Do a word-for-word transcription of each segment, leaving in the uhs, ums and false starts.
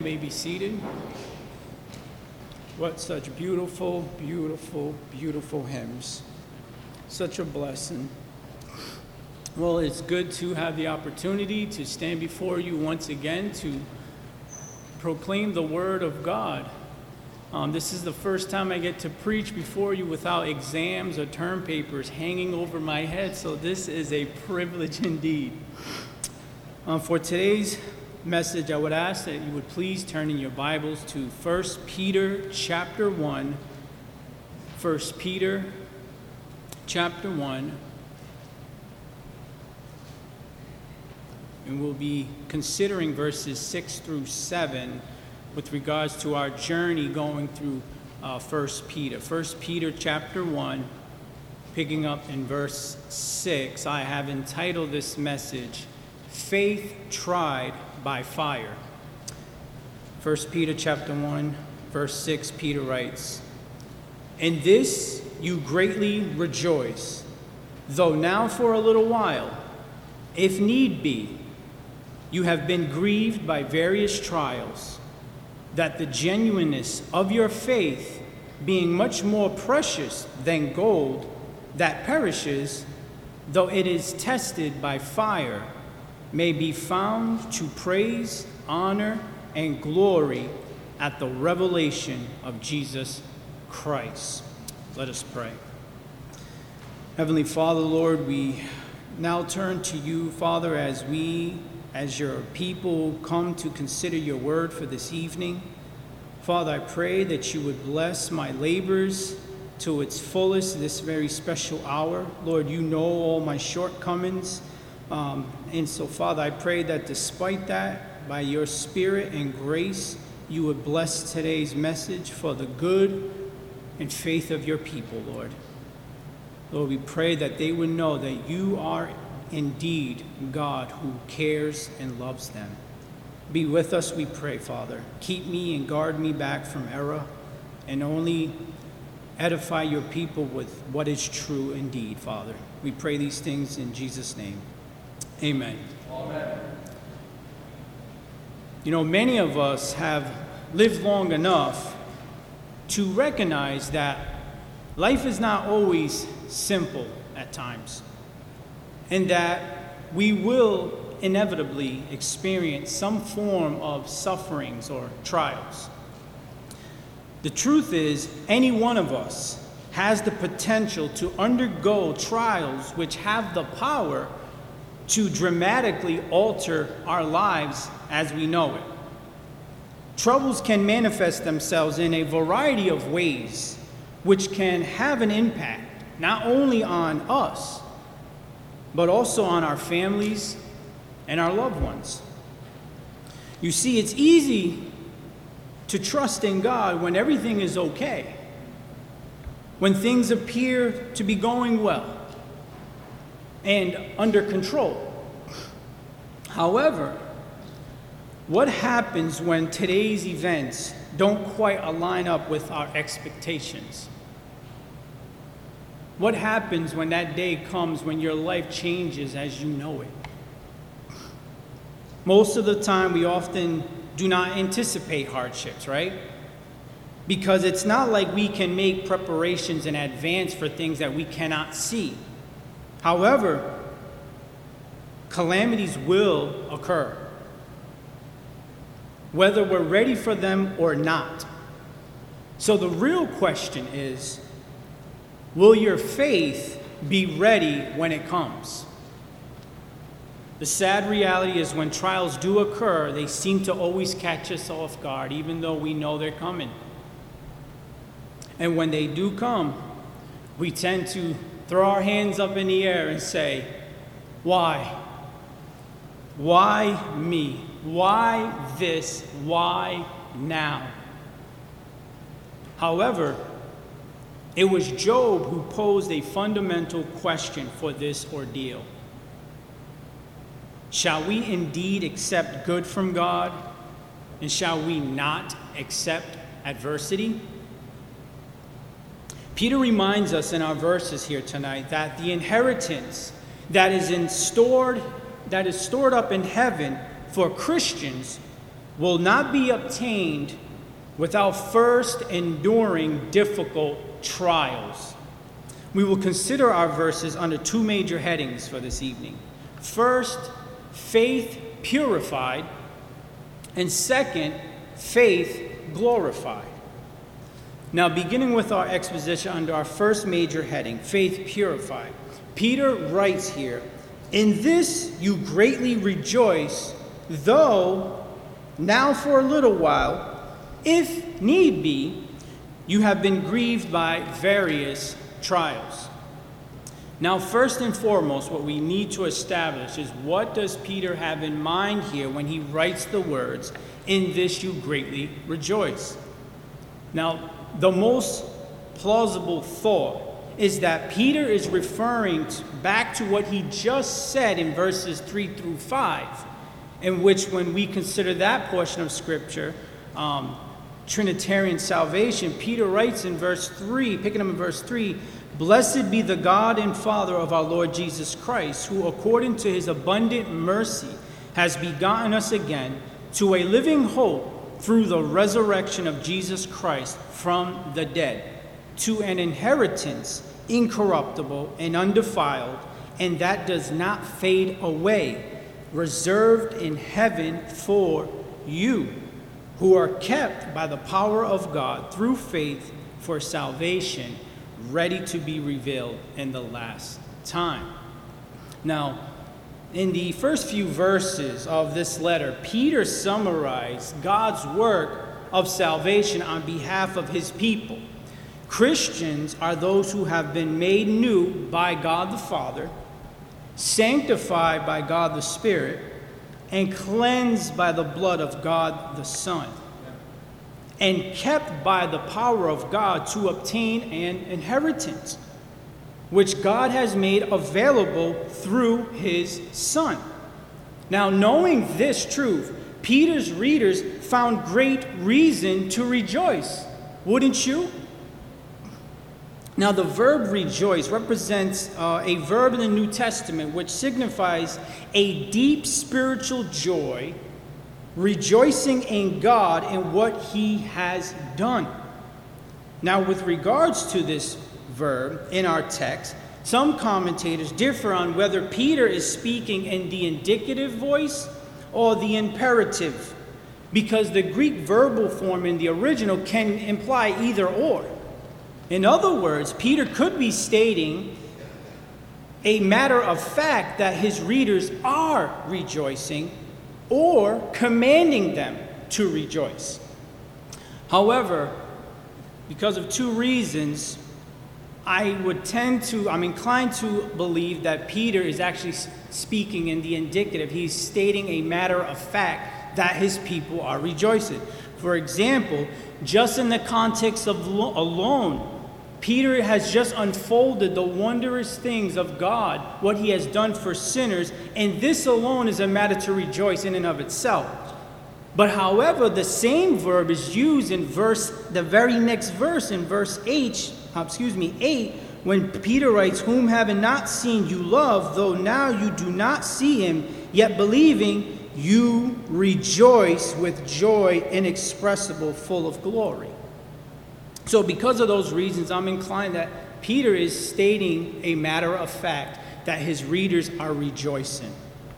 May be seated. What such beautiful, beautiful, beautiful hymns. Such a blessing. Well, it's good to have the opportunity to stand before you once again to proclaim the Word of God. Um, this is the first time I get to preach before you without exams or term papers hanging over my head, so this is a privilege indeed. Um, for today's message, I would ask that you would please turn in your Bibles to First Peter chapter one. First Peter chapter one. And we'll be considering verses six through seven with regards to our journey going through uh, First Peter. First Peter chapter one, picking up in verse six. I have entitled this message, Faith Tried by Fire. First Peter chapter one, verse six, Peter writes, "In this you greatly rejoice, though now for a little while, if need be, you have been grieved by various trials, that the genuineness of your faith, being much more precious than gold that perishes, though it is tested by fire, may be found to praise, honor, and glory at the revelation of Jesus Christ." Let us pray. Heavenly Father, Lord, we now turn to you, Father, as we, as your people, come to consider your word for this evening. Father, I pray that you would bless my labors to its fullest this very special hour. Lord, you know all my shortcomings. Um, and so, Father, I pray that despite that, by your Spirit and grace, you would bless today's message for the good and faith of your people, Lord. Lord, we pray that they would know that you are indeed God who cares and loves them. Be with us, we pray, Father. Keep me and guard me back from error, and only edify your people with what is true indeed, Father. We pray these things in Jesus' name. Amen. Amen. You know, many of us have lived long enough to recognize that life is not always simple at times, and that we will inevitably experience some form of sufferings or trials. The truth is, any one of us has the potential to undergo trials which have the power to dramatically alter our lives as we know it. Troubles can manifest themselves in a variety of ways, which can have an impact not only on us, but also on our families and our loved ones. You see, it's easy to trust in God when everything is okay, when things appear to be going well and under control. However, what happens when today's events don't quite align up with our expectations? What happens when that day comes when your life changes as you know it? Most of the time, we often do not anticipate hardships, right? Because it's not like we can make preparations in advance for things that we cannot see. However, calamities will occur, whether we're ready for them or not. So the real question is, will your faith be ready when it comes? The sad reality is when trials do occur, they seem to always catch us off guard, even though we know they're coming. And when they do come, we tend to throw our hands up in the air and say, why? Why me? Why this? Why now? However, it was Job who posed a fundamental question for this ordeal. Shall we indeed accept good from God, and shall we not accept adversity? Peter reminds us in our verses here tonight that the inheritance that is in stored that is stored up in heaven for Christians will not be obtained without first enduring difficult trials. We will consider our verses under two major headings for this evening. First, faith purified, and second, faith glorified. Now, beginning with our exposition under our first major heading, faith purified, Peter writes here, "In this you greatly rejoice, though now for a little while, if need be, you have been grieved by various trials." Now, first and foremost, what we need to establish is, what does Peter have in mind here when he writes the words, "In this you greatly rejoice"? Now, the most plausible thought is that Peter is referring to, back to what he just said in verses three through five, in which, when we consider that portion of Scripture, um, Trinitarian salvation, Peter writes in verse three, picking up in verse three, "Blessed be the God and Father of our Lord Jesus Christ, who according to his abundant mercy has begotten us again to a living hope through the resurrection of Jesus Christ from the dead, to an inheritance incorruptible and undefiled, and that does not fade away, reserved in heaven for you, who are kept by the power of God through faith for salvation, ready to be revealed in the last time." Now, in the first few verses of this letter, Peter summarized God's work of salvation on behalf of his people. Christians are those who have been made new by God the Father, sanctified by God the Spirit, and cleansed by the blood of God the Son, and kept by the power of God to obtain an inheritance, which God has made available through his Son. Now, knowing this truth, Peter's readers found great reason to rejoice. Wouldn't you? Now, the verb rejoice represents uh, a verb in the New Testament which signifies a deep spiritual joy, rejoicing in God and what he has done. Now, with regards to this verb in our text, some commentators differ on whether Peter is speaking in the indicative voice or the imperative, because the Greek verbal form in the original can imply either or. In other words, Peter could be stating a matter of fact that his readers are rejoicing, or commanding them to rejoice. However, because of two reasons, I would tend to, I'm inclined to believe that Peter is actually speaking in the indicative. He's stating a matter of fact that his people are rejoicing. For example, just in the context of lo- alone, Peter has just unfolded the wondrous things of God, what he has done for sinners, and this alone is a matter to rejoice in and of itself. But however, the same verb is used in verse, the very next verse, in verse eight, excuse me, eight, when Peter writes, "Whom having not seen you love, though now you do not see him, yet believing you rejoice with joy inexpressible, full of glory." So because of those reasons, I'm inclined that Peter is stating a matter of fact that his readers are rejoicing.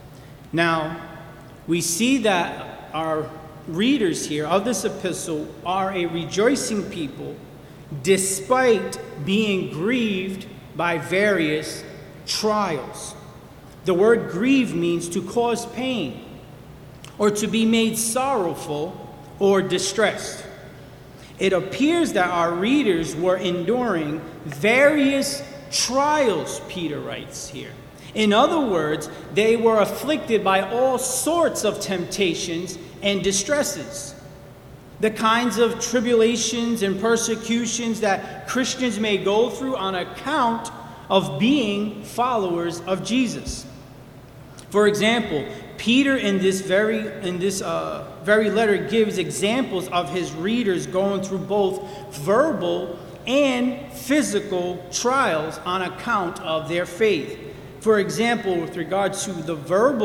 Now, we see that our readers here of this epistle are a rejoicing people despite being grieved by various trials. The word grieve means to cause pain, or to be made sorrowful or distressed. It appears that our readers were enduring various trials, Peter writes here. In other words, they were afflicted by all sorts of temptations and distresses. The kinds of tribulations and persecutions that Christians may go through on account of being followers of Jesus. For example, Peter in this very in this uh, very letter gives examples of his readers going through both verbal and physical trials on account of their faith. For example, with regards to the verbal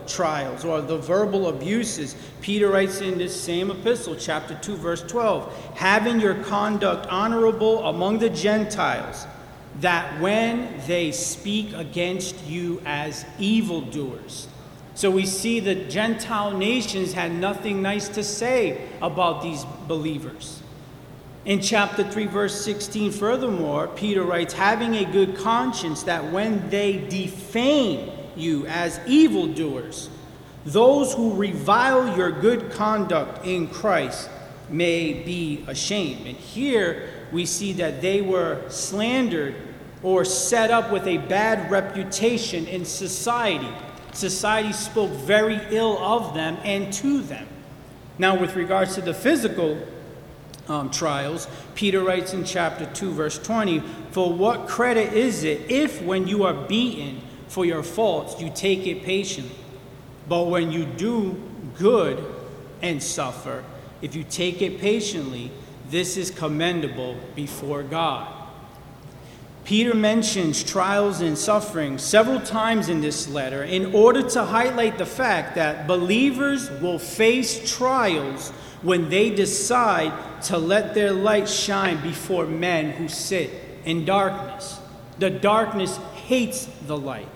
trials or the verbal abuses. Peter writes in this same epistle, chapter two, verse twelve, having your conduct honorable among the Gentiles, that when they speak against you as evildoers. So we see the Gentile nations had nothing nice to say about these believers. In chapter three, verse sixteen, furthermore, Peter writes, having a good conscience, that when they defame you as evildoers, those who revile your good conduct in Christ may be ashamed. And here we see that they were slandered or set up with a bad reputation in society. Society spoke very ill of them and to them. Now, with regards to the physical Um, trials, Peter writes in chapter two, verse twenty, for what credit is it if when you are beaten for your faults you take it patiently? But when you do good and suffer, if you take it patiently, this is commendable before God. Peter mentions trials and suffering several times in this letter in order to highlight the fact that believers will face trials when they decide to let their light shine before men who sit in darkness. The darkness hates the light.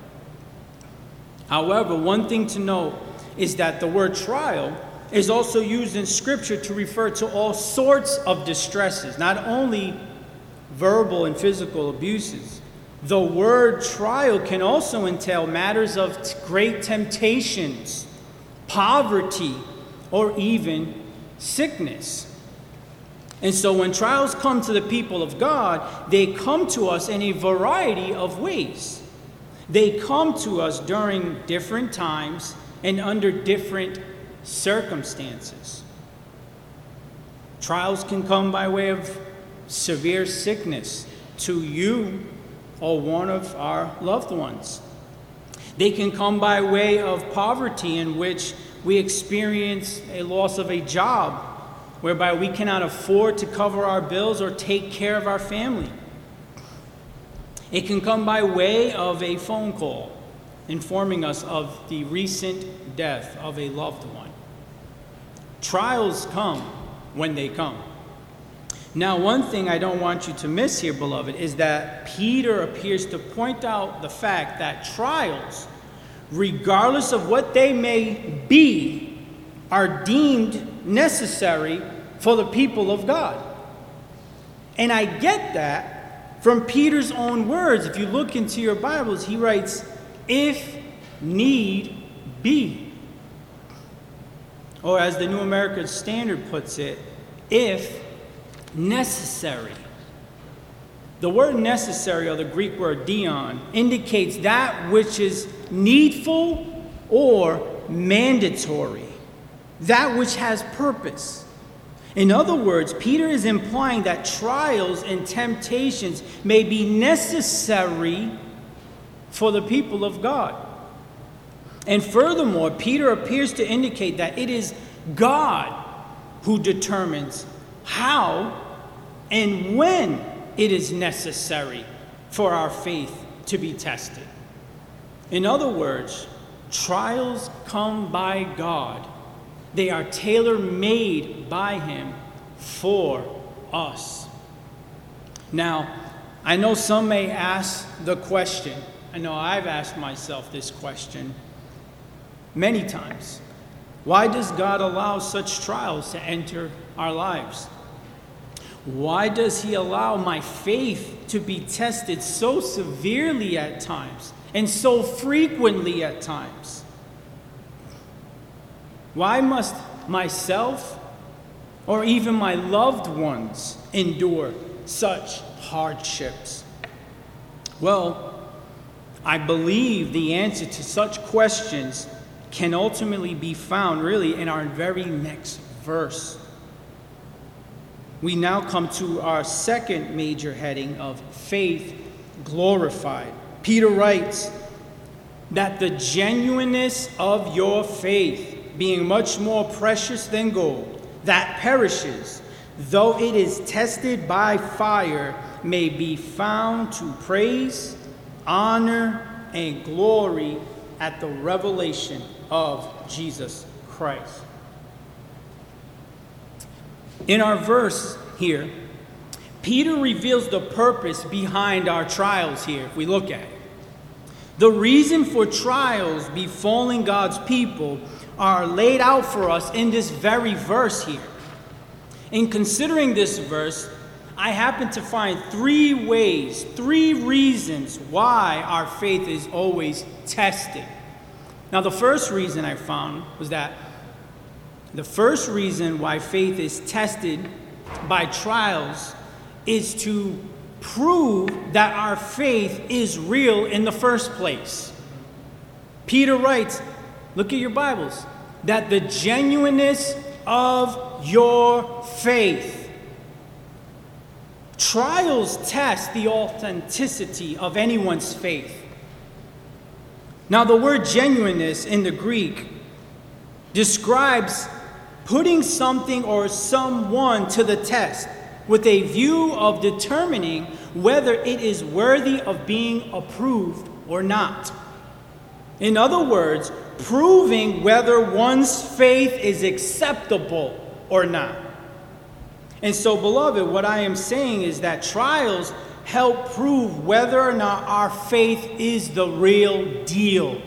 However, one thing to note is that the word trial is also used in Scripture to refer to all sorts of distresses, not only verbal and physical abuses. The word trial can also entail matters of great temptations, poverty, or even sickness. And so when trials come to the people of God, they come to us in a variety of ways. They come to us during different times and under different circumstances. Trials can come by way of severe sickness to you or one of our loved ones. They can come by way of poverty, in which we experience a loss of a job, whereby we cannot afford to cover our bills or take care of our family. It can come by way of a phone call informing us of the recent death of a loved one. Trials come when they come. Now, one thing I don't want you to miss here, beloved, is that Peter appears to point out the fact that trials, regardless of what they may be, are deemed necessary for the people of God. And I get that from Peter's own words. If you look into your Bibles, he writes, if need be. Or as the New American Standard puts it, if necessary. The word necessary, or the Greek word dion, indicates that which is needful or mandatory, that which has purpose. In other words, Peter is implying that trials and temptations may be necessary for the people of God. And furthermore, Peter appears to indicate that it is God who determines how and when it is necessary for our faith to be tested. In other words, trials come by God. They are tailor-made by Him for us. Now, I know some may ask the question. I know I've asked myself this question many times. Why does God allow such trials to enter our lives? Why does He allow my faith to be tested so severely at times and so frequently at times? Why must myself or even my loved ones endure such hardships? Well, I believe the answer to such questions can ultimately be found really in our very next verse. We now come to our second major heading of faith glorified. Peter writes that the genuineness of your faith, being much more precious than gold, that perishes, though it is tested by fire, may be found to praise, honor, and glory at the revelation of Jesus Christ. In our verse here, Peter reveals the purpose behind our trials here, if we look at it. The reason for trials befalling God's people are laid out for us in this very verse here. In considering this verse, I happen to find three ways, three reasons why our faith is always tested. Now, the first reason I found was that the first reason why faith is tested by trials is to prove that our faith is real in the first place. Peter writes, look at your Bibles, that the genuineness of your faith. Trials test the authenticity of anyone's faith. Now, the word genuineness in the Greek describes putting something or someone to the test with a view of determining whether it is worthy of being approved or not. In other words, proving whether one's faith is acceptable or not. And so, beloved, what I am saying is that trials help prove whether or not our faith is the real deal.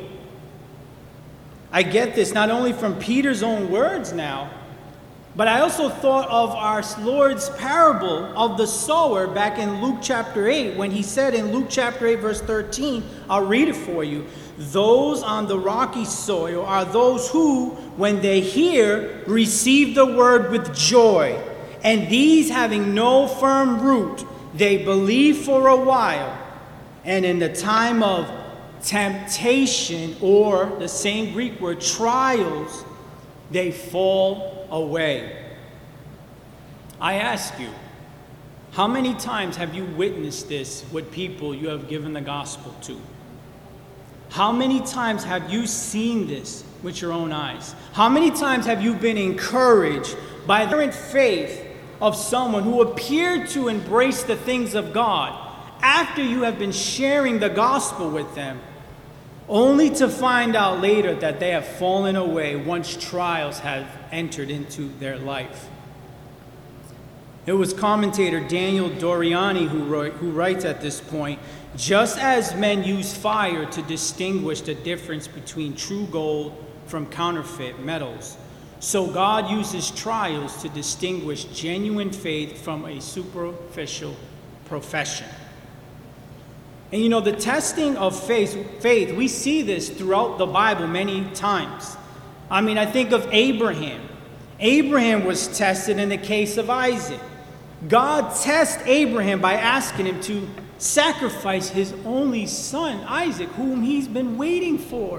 I get this not only from Peter's own words now, but I also thought of our Lord's parable of the sower back in Luke chapter eight, when he said in Luke chapter eight, verse thirteen, I'll read it for you. Those on the rocky soil are those who, when they hear, receive the word with joy. And these, having no firm root, they believe for a while. And in the time of temptation, or the same Greek word, trials, they fall away. I ask you, how many times have you witnessed this with people you have given the gospel to? How many times have you seen this with your own eyes? How many times have you been encouraged by the current faith of someone who appeared to embrace the things of God after you have been sharing the gospel with them, only to find out later that they have fallen away once trials have entered into their life? It was commentator Daniel Doriani who, wrote, who writes at this point, just as men use fire to distinguish the difference between true gold from counterfeit metals, so God uses trials to distinguish genuine faith from a superficial profession. And you know, the testing of faith, faith, we see this throughout the Bible many times. I mean, I think of Abraham. Abraham was tested in the case of Isaac. God tests Abraham by asking him to sacrifice his only son, Isaac, whom he's been waiting for.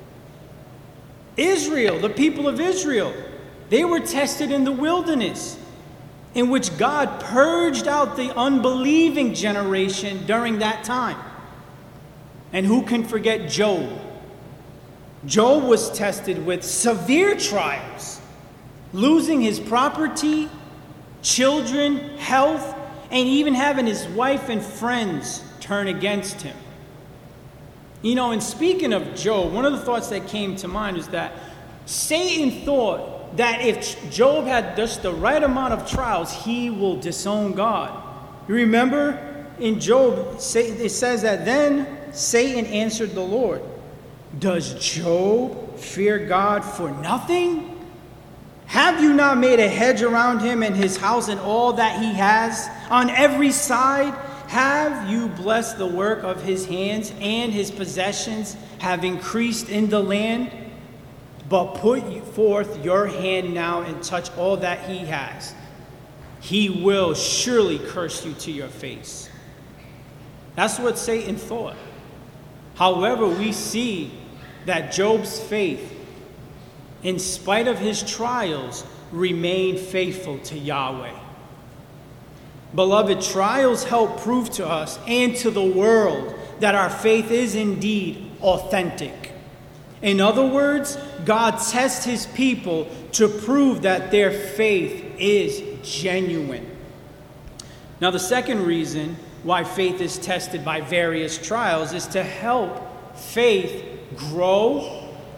Israel, the people of Israel, they were tested in the wilderness, in which God purged out the unbelieving generation during that time. And who can forget Job? Job was tested with severe trials, losing his property, children, health, and even having his wife and friends turn against him. You know, and speaking of Job, one of the thoughts that came to mind is that Satan thought that if Job had just the right amount of trials, he will disown God. You remember in Job, it says that then Satan answered the Lord, "Does Job fear God for nothing? Have you not made a hedge around him and his house and all that he has on every side? Have you blessed the work of his hands, and his possessions have increased in the land? But put forth your hand now and touch all that he has. He will surely curse you to your face." That's what Satan thought. However, we see that Job's faith, in spite of his trials, remained faithful to Yahweh. Beloved, trials help prove to us and to the world that our faith is indeed authentic. In other words, God tests his people to prove that their faith is genuine. Now, the second reason why faith is tested by various trials is to help faith grow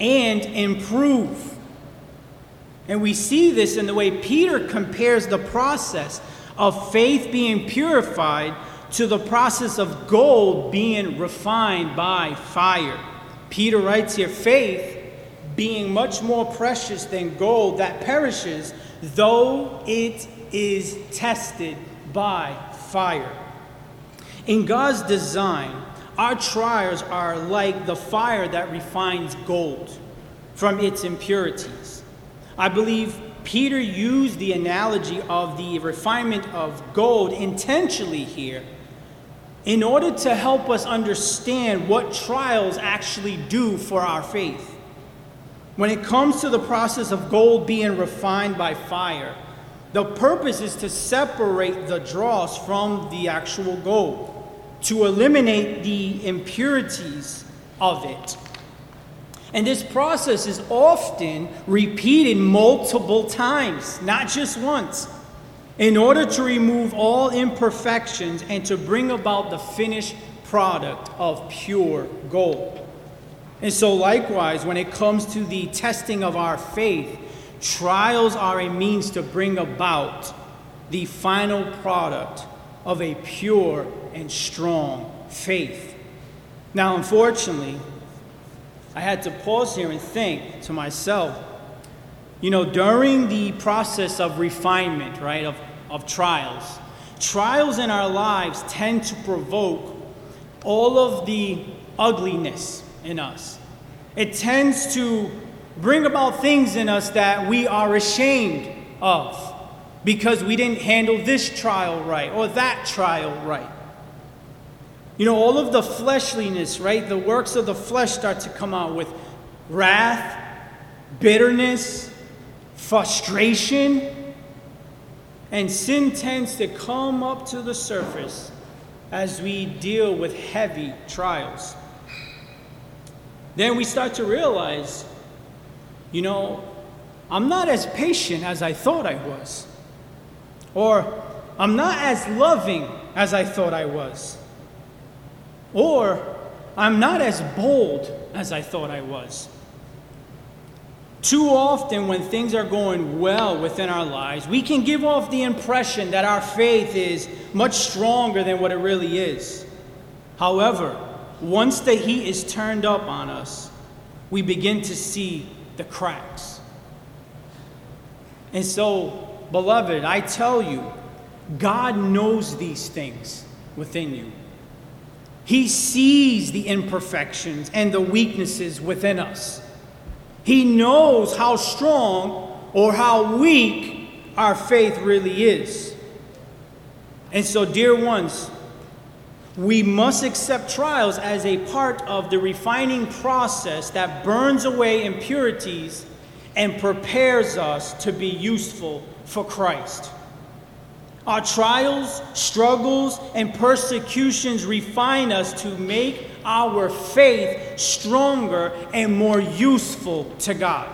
and improve. And we see this in the way Peter compares the process of faith being purified to the process of gold being refined by fire. Peter writes here, faith being much more precious than gold that perishes, though it is tested by fire. In God's design, our trials are like the fire that refines gold from its impurities. I believe Peter used the analogy of the refinement of gold intentionally here in order to help us understand what trials actually do for our faith. When it comes to the process of gold being refined by fire, the purpose is to separate the dross from the actual gold, to eliminate the impurities of it. And this process is often repeated multiple times, not just once, in order to remove all imperfections and to bring about the finished product of pure gold. And so likewise, when it comes to the testing of our faith, trials are a means to bring about the final product of a pure and strong faith. Now, unfortunately, I had to pause here and think to myself, you know, during the process of refinement, right, of, of trials, trials in our lives tend to provoke all of the ugliness in us. It tends to bring about things in us that we are ashamed of because we didn't handle this trial right or that trial right. You know, all of the fleshliness, right? The works of the flesh start to come out with wrath, bitterness, frustration, and sin tends to come up to the surface as we deal with heavy trials. Then we start to realize, you know, I'm not as patient as I thought I was. Or I'm not as loving as I thought I was. Or I'm not as bold as I thought I was. Too often when things are going well within our lives, we can give off the impression that our faith is much stronger than what it really is. However, once the heat is turned up on us, we begin to see the cracks. And so, beloved, I tell you, God knows these things within you. He sees the imperfections and the weaknesses within us. He knows how strong or how weak our faith really is. And so, dear ones, we must accept trials as a part of the refining process that burns away impurities and prepares us to be useful for Christ. Our trials, struggles, and persecutions refine us to make our faith stronger and more useful to God.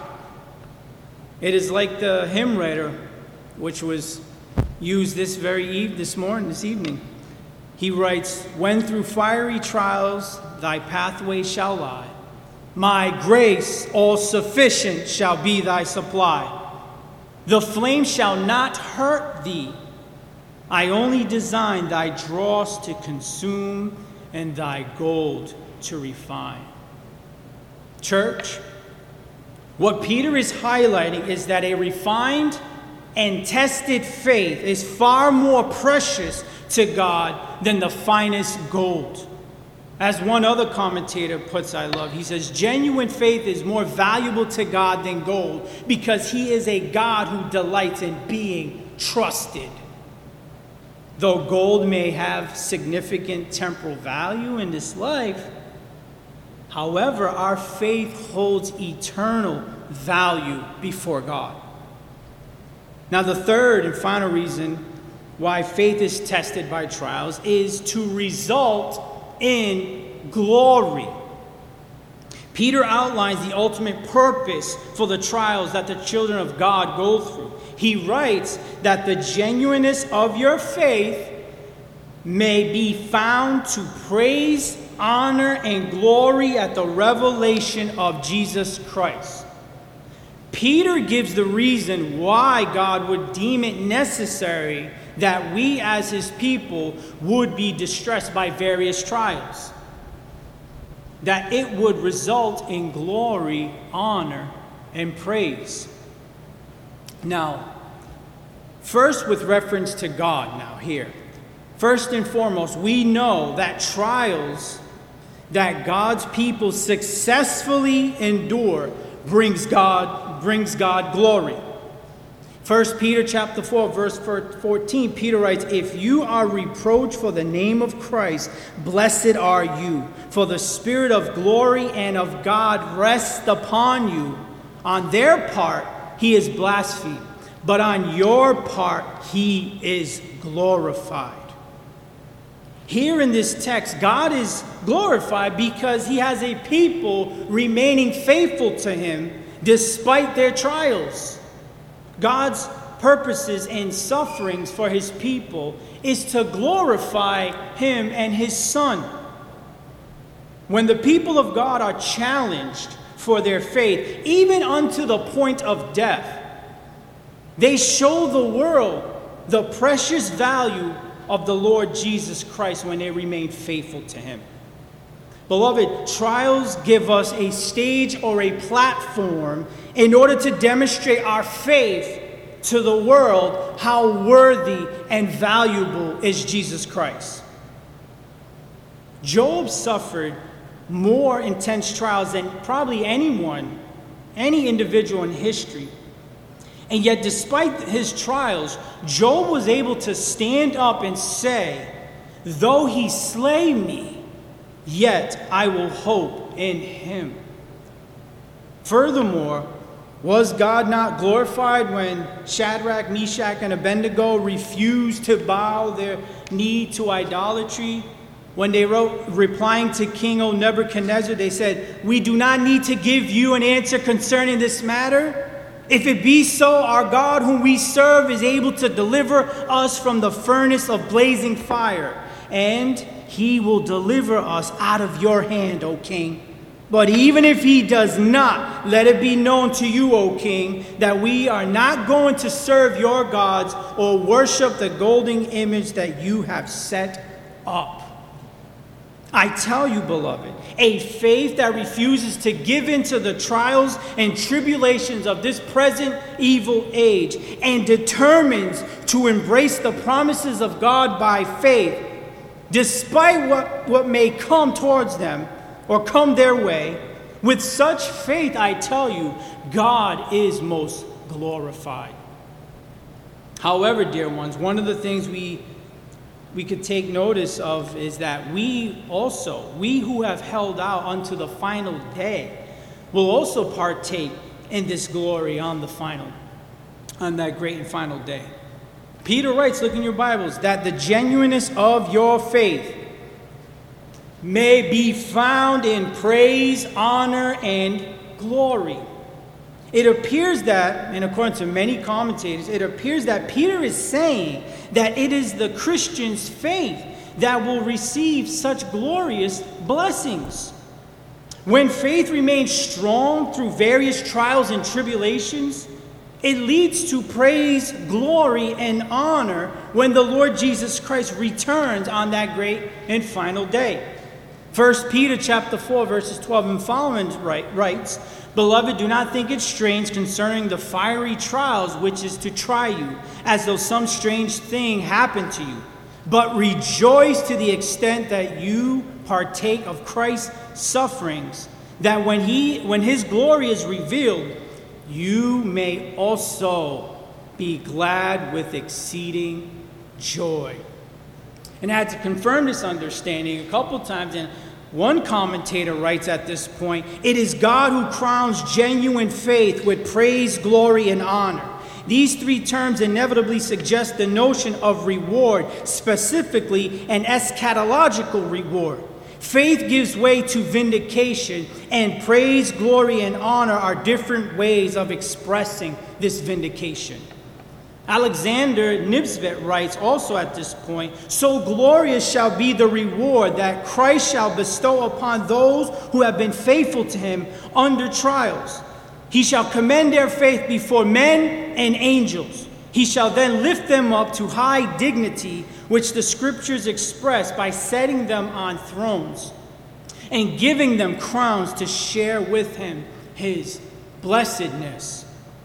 It is like the hymn writer, which was used this very eve, this morning, this evening. He writes, "When through fiery trials thy pathway shall lie, my grace all sufficient shall be thy supply. The flame shall not hurt thee. I only design thy dross to consume and thy gold to refine." Church, what Peter is highlighting is that a refined and tested faith is far more precious to God than the finest gold. As one other commentator puts, I love, he says, genuine faith is more valuable to God than gold because he is a God who delights in being trusted. Though gold may have significant temporal value in this life, however, our faith holds eternal value before God. Now, the third and final reason why faith is tested by trials is to result in glory. Peter outlines the ultimate purpose for the trials that the children of God go through. He writes that the genuineness of your faith may be found to praise honor, and glory at the revelation of Jesus Christ. Peter gives the reason why God would deem it necessary that we as his people would be distressed by various trials. That it would result in glory, honor, and praise. Now, first with reference to God now here. First and foremost, we know that trials that God's people successfully endure brings God, brings God glory. First Peter chapter four, verse fourteen, Peter writes, "If you are reproached for the name of Christ, blessed are you, for the Spirit of glory and of God rests upon you. On their part, he is blasphemed, but on your part, he is glorified." Here in this text, God is glorified because he has a people remaining faithful to him despite their trials. God's purposes and sufferings for his people is to glorify him and his Son. When the people of God are challenged for their faith, even unto the point of death, they show the world the precious value of the Lord Jesus Christ when they remain faithful to him. Beloved, trials give us a stage or a platform in order to demonstrate our faith to the world how worthy and valuable is Jesus Christ. Job suffered more intense trials than probably anyone, any individual in history. And yet, despite his trials, Job was able to stand up and say, "Though he slay me, yet I will hope in him." Furthermore, was God not glorified when Shadrach, Meshach, and Abednego refused to bow their knee to idolatry? When they wrote, replying to King O Nebuchadnezzar, they said, "We do not need to give you an answer concerning this matter. If it be so, our God whom we serve is able to deliver us from the furnace of blazing fire, and he will deliver us out of your hand, O king. But even if he does not, let it be known to you, O king, that we are not going to serve your gods or worship the golden image that you have set up." I tell you, beloved, a faith that refuses to give in to the trials and tribulations of this present evil age and determines to embrace the promises of God by faith, despite what, what may come towards them or come their way, with such faith, I tell you, God is most glorified. However, dear ones, one of the things we we could take notice of is that we also, we who have held out unto the final day, will also partake in this glory on the final, on that great and final day. Peter writes, look in your Bibles, that the genuineness of your faith may be found in praise, honor, and glory. It appears that, and according to many commentators, it appears that Peter is saying that it is the Christian's faith that will receive such glorious blessings. When faith remains strong through various trials and tribulations, it leads to praise, glory, and honor when the Lord Jesus Christ returns on that great and final day. First Peter chapter four, verses twelve and following writes, "Beloved, do not think it strange concerning the fiery trials which is to try you, as though some strange thing happened to you. But rejoice to the extent that you partake of Christ's sufferings, that when he, when his glory is revealed, you may also be glad with exceeding joy." And I had to confirm this understanding a couple times, and one commentator writes at this point, "It is God who crowns genuine faith with praise, glory, and honor." These three terms inevitably suggest the notion of reward, specifically an eschatological reward. Faith gives way to vindication, and praise, glory, and honor are different ways of expressing this vindication. Alexander Nibsvet writes also at this point, "So glorious shall be the reward that Christ shall bestow upon those who have been faithful to him under trials. He shall commend their faith before men and angels. He shall then lift them up to high dignity, which the scriptures express by setting them on thrones and giving them crowns to share with him his blessedness."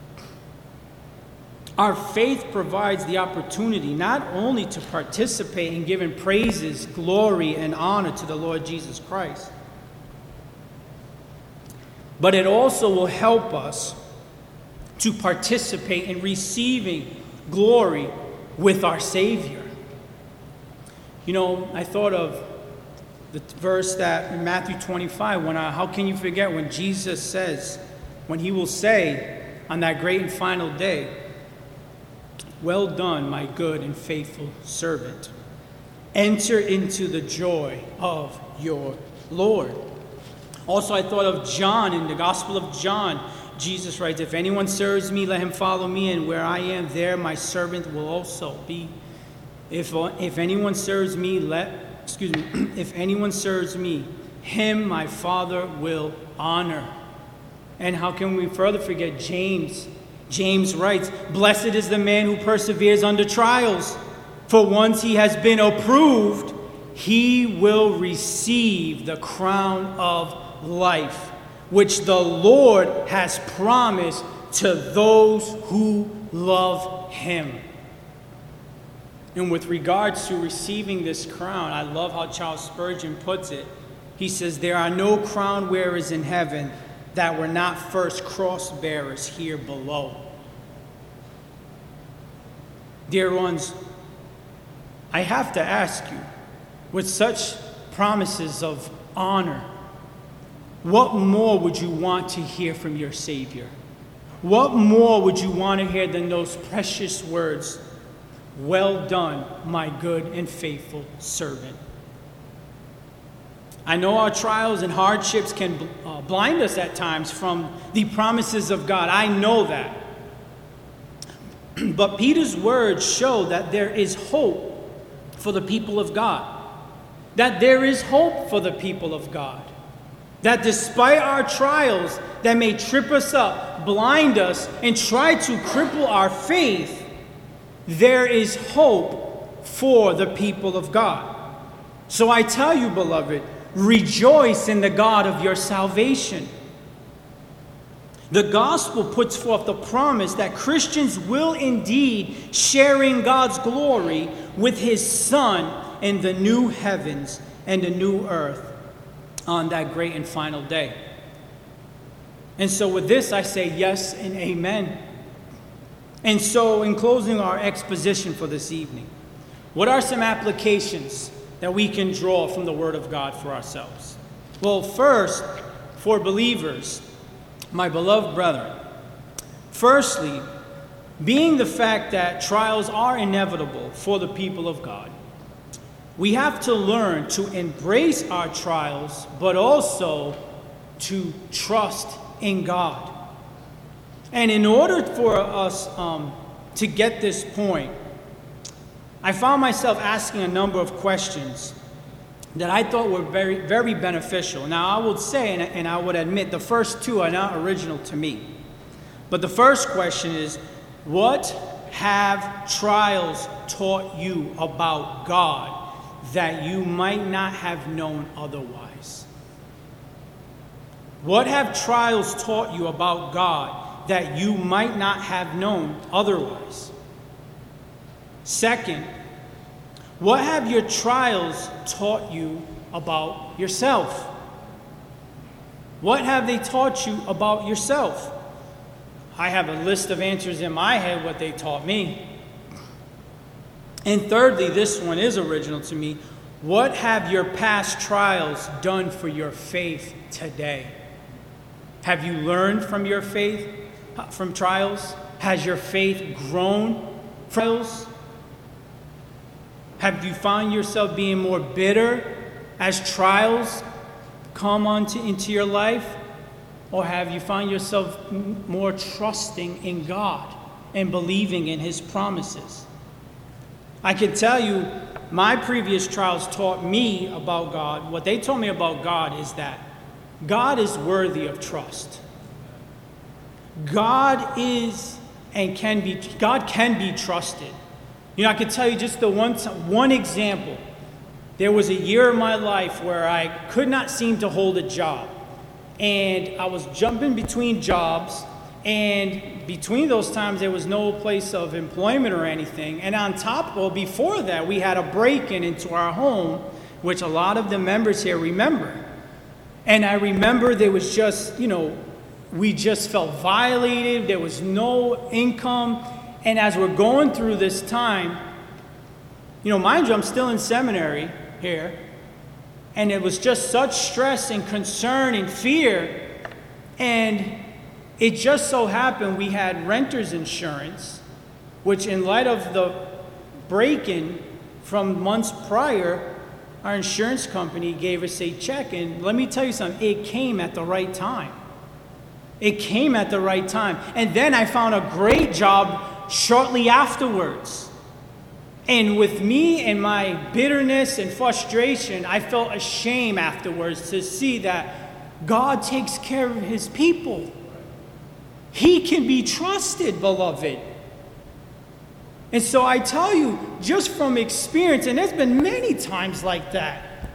Our faith provides the opportunity not only to participate in giving praises, glory, and honor to the Lord Jesus Christ, but it also will help us to participate in receiving glory with our Savior. You know, I thought of the verse that in Matthew twenty-five, when I, how can you forget when Jesus says, when he will say on that great and final day, "Well done, my good and faithful servant. Enter into the joy of your Lord." Also, I thought of John in the Gospel of John. Jesus writes, "If anyone serves me, let him follow me, and where I am, there my servant will also be. If, if anyone serves me, let, excuse me, if anyone serves me, him my Father will honor." And how can we further forget James? James writes, "Blessed is the man who perseveres under trials, for once he has been approved, he will receive the crown of life, which the Lord has promised to those who love him." And with regards to receiving this crown, I love how Charles Spurgeon puts it. He says, "There are no crown wearers in heaven that were not first cross bearers here below." Dear ones, I have to ask you, with such promises of honor, what more would you want to hear from your Savior? What more would you want to hear than those precious words, "Well done, my good and faithful servant"? I know our trials and hardships can uh, blind us at times from the promises of God. I know that. But Peter's words show that there is hope for the people of God. That there is hope for the people of God. That despite our trials that may trip us up, blind us, and try to cripple our faith, there is hope for the people of God. So I tell you, beloved, rejoice in the God of your salvation. The gospel puts forth the promise that Christians will indeed share in God's glory with his Son in the new heavens and the new earth on that great and final day. And so with this I say yes and amen. And so in closing our exposition for this evening, what are some applications that we can draw from the Word of God for ourselves? Well, first, for believers, my beloved brethren, firstly, being the fact that trials are inevitable for the people of God, we have to learn to embrace our trials, but also to trust in God. And in order for us um, to get this point, I found myself asking a number of questions that I thought were very, very beneficial. Now, I would say, and, and I would admit, the first two are not original to me. But the first question is, what have trials taught you about God that you might not have known otherwise? What have trials taught you about God that you might not have known otherwise? Second, what have your trials taught you about yourself? What have they taught you about yourself? I have a list of answers in my head what they taught me. And thirdly, this one is original to me. What have your past trials done for your faith today? Have you learned from your faith, from trials? Has your faith grown from trials? Have you found yourself being more bitter as trials come onto, into your life? Or have you found yourself more trusting in God and believing in his promises. I can tell you, my previous trials taught me about God. What they told me about God is that God is worthy of trust. God is and can be, God can be trusted. You know, I can tell you just the one, one example. There was a year of my life where I could not seem to hold a job. And I was jumping between jobs, and between those times there was no place of employment or anything. And on top, well, before that, we had a break-in into our home, which a lot of the members here remember. And I remember there was just, you know, we just felt violated. There was no income. And as we're going through this time, you know, mind you, I'm still in seminary here. And it was just such stress and concern and fear. And it just so happened we had renter's insurance, which in light of the break-in from months prior, our insurance company gave us a check. And let me tell you something, it came at the right time. It came at the right time. And then I found a great job shortly afterwards. And with me and my bitterness and frustration, I felt ashamed afterwards to see that God takes care of his people. He can be trusted, beloved. And so I tell you, just from experience, and there's been many times like that,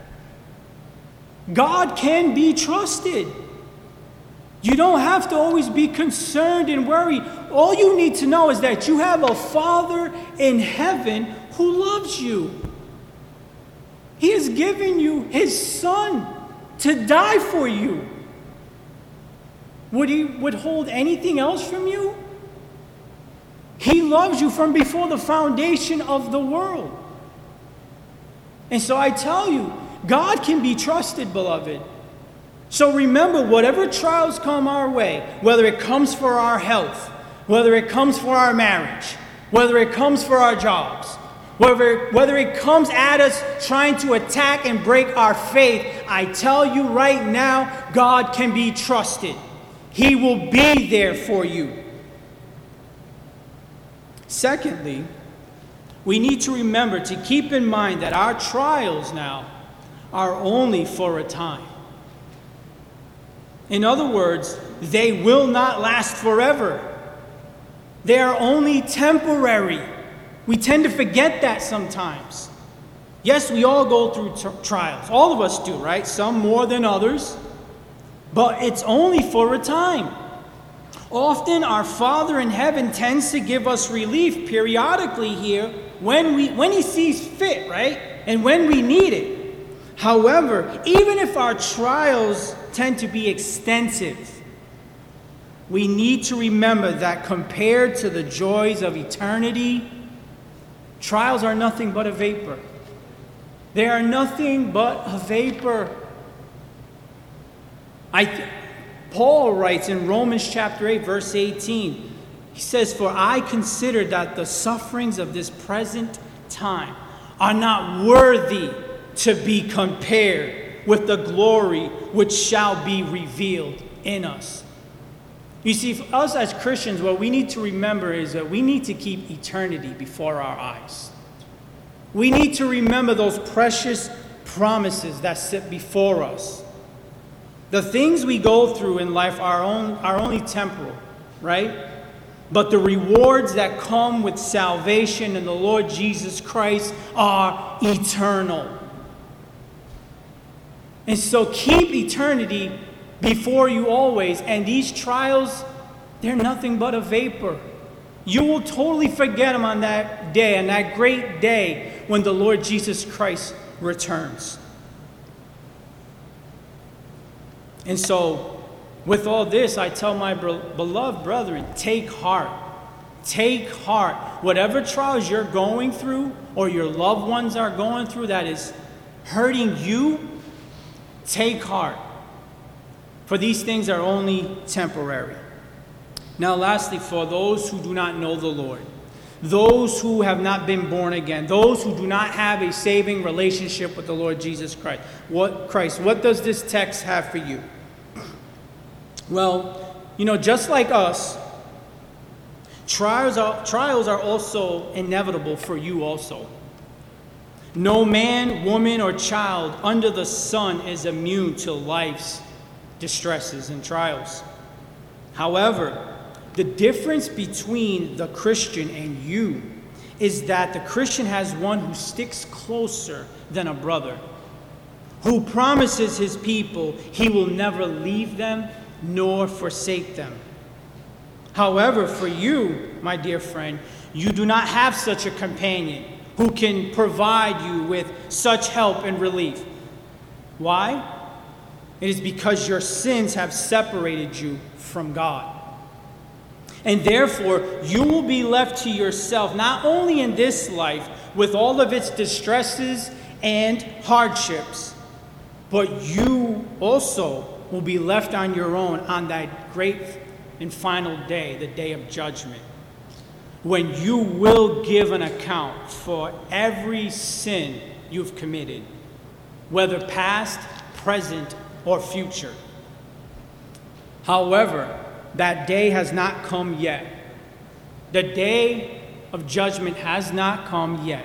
God can be trusted. You don't have to always be concerned and worried. All you need to know is that you have a Father in heaven who loves you. He has given you his Son to die for you. Would he withhold anything else from you? He loves you from before the foundation of the world. And so I tell you, God can be trusted, beloved. So remember, whatever trials come our way, whether it comes for our health, whether it comes for our marriage, whether it comes for our jobs, whether, whether it comes at us trying to attack and break our faith, I tell you right now, God can be trusted. He will be there for you. Secondly, we need to remember to keep in mind that our trials now are only for a time. In other words, they will not last forever. They are only temporary. We tend to forget that sometimes. Yes, we all go through t- trials. All of us do, right? Some more than others. But it's only for a time. Often our Father in heaven tends to give us relief periodically here when we when he sees fit, right? And when we need it. However, even if our trials tend to be extensive, we need to remember that compared to the joys of eternity, trials are nothing but a vapor. They are nothing but a vapor. I th- Paul writes in Romans chapter eight, verse eighteen, he says, "For I consider that the sufferings of this present time are not worthy to be compared with the glory which shall be revealed in us." You see, for us as Christians, what we need to remember is that we need to keep eternity before our eyes. We need to remember those precious promises that sit before us. The things we go through in life are, on, are only temporal, right? But the rewards that come with salvation in the Lord Jesus Christ are eternal. And so keep eternity before you always. And these trials, they're nothing but a vapor. You will totally forget them on that day, on that great day when the Lord Jesus Christ returns. And so, with all this, I tell my beloved brethren, take heart. Take heart. Whatever trials you're going through or your loved ones are going through that is hurting you, take heart. For these things are only temporary. Now, lastly, for those who do not know the Lord, those who have not been born again, those who do not have a saving relationship with the Lord Jesus Christ, what Christ, what does this text have for you? Well, you know, just like us, Trials are, trials are also inevitable for you also. No man, woman, or child under the sun is immune to life's distresses and trials. However, the difference between the Christian and you is that the Christian has one who sticks closer than a brother, who promises his people he will never leave them nor forsake them. However, for you, my dear friend, you do not have such a companion who can provide you with such help and relief. Why? It is because your sins have separated you from God. And therefore, you will be left to yourself, not only in this life with all of its distresses and hardships, but you also will be left on your own on that great and final day, the day of judgment, when you will give an account for every sin you've committed, whether past, present, or future. However, that day has not come yet. The day of judgment has not come yet.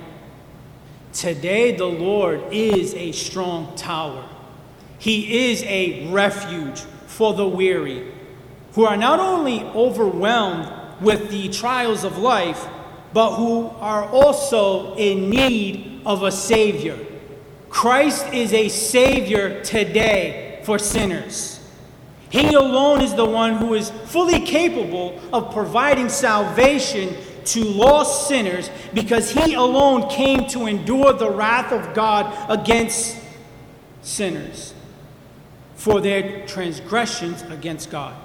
Today, the Lord is a strong tower. He is a refuge for the weary, who are not only overwhelmed with the trials of life, but who are also in need of a Savior. Christ is a Savior today for sinners. He alone is the one who is fully capable of providing salvation to lost sinners, because he alone came to endure the wrath of God against sinners for their transgressions against God.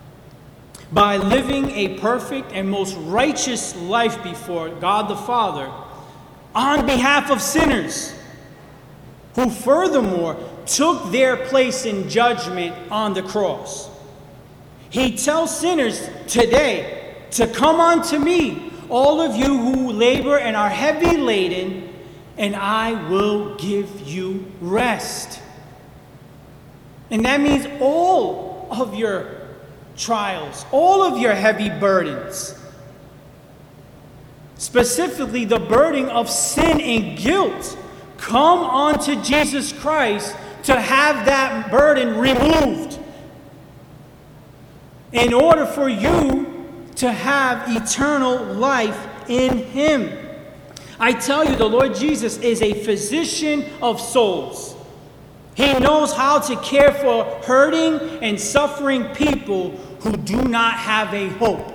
By living a perfect and most righteous life before God the Father on behalf of sinners, who furthermore took their place in judgment on the cross. He tells sinners today to come unto me, all of you who labor and are heavy laden, and I will give you rest. And that means all of your trials, all of your heavy burdens, specifically the burden of sin and guilt. Come unto Jesus Christ to have that burden removed, in order for you to have eternal life in Him. I tell you, the Lord Jesus is a physician of souls. He knows how to care for hurting and suffering people who do not have a hope.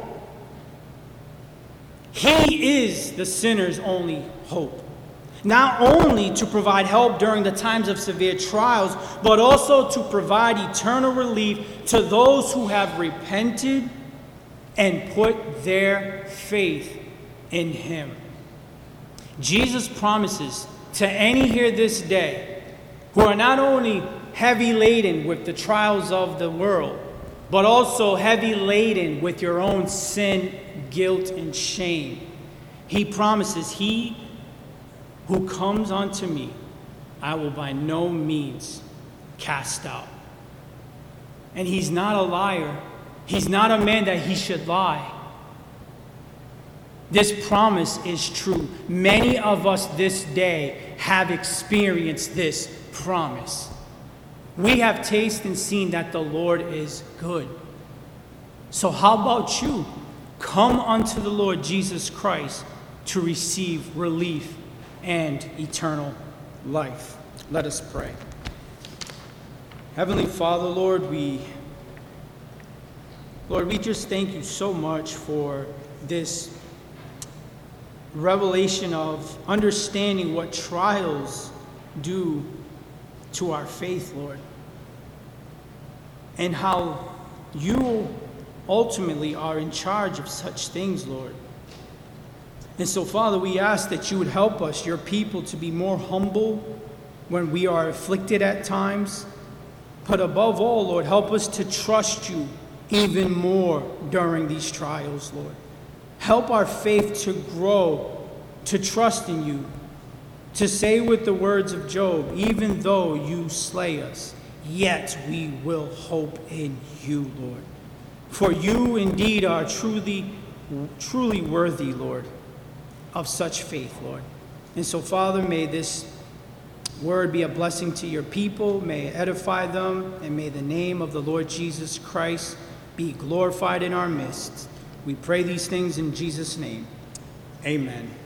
He is the sinner's only hope. Not only to provide help during the times of severe trials, but also to provide eternal relief to those who have repented and put their faith in Him. Jesus promises to any here this day who are not only heavy laden with the trials of the world, but also heavy laden with your own sin, guilt, and shame. He promises, He who comes unto me, I will by no means cast out. And He's not a liar. He's not a man that He should lie. This promise is true. Many of us this day have experienced this promise. We have tasted and seen that the Lord is good. So how about you? Come unto the Lord Jesus Christ to receive relief and eternal life. Let us pray. Heavenly Father, Lord, we Lord, we just thank you so much for this revelation of understanding what trials do to our faith, Lord, and how you ultimately are in charge of such things, Lord. And so, Father, we ask that you would help us, your people, to be more humble when we are afflicted at times. But above all, Lord, help us to trust you even more during these trials, Lord. Help our faith to grow, to trust in you, to say with the words of Job, even though you slay us, yet we will hope in you, Lord. For you indeed are truly truly worthy, Lord, of such faith, Lord. And so, Father, may this word be a blessing to your people. May it edify them, and may the name of the Lord Jesus Christ be glorified in our midst. We pray these things in Jesus' name. Amen.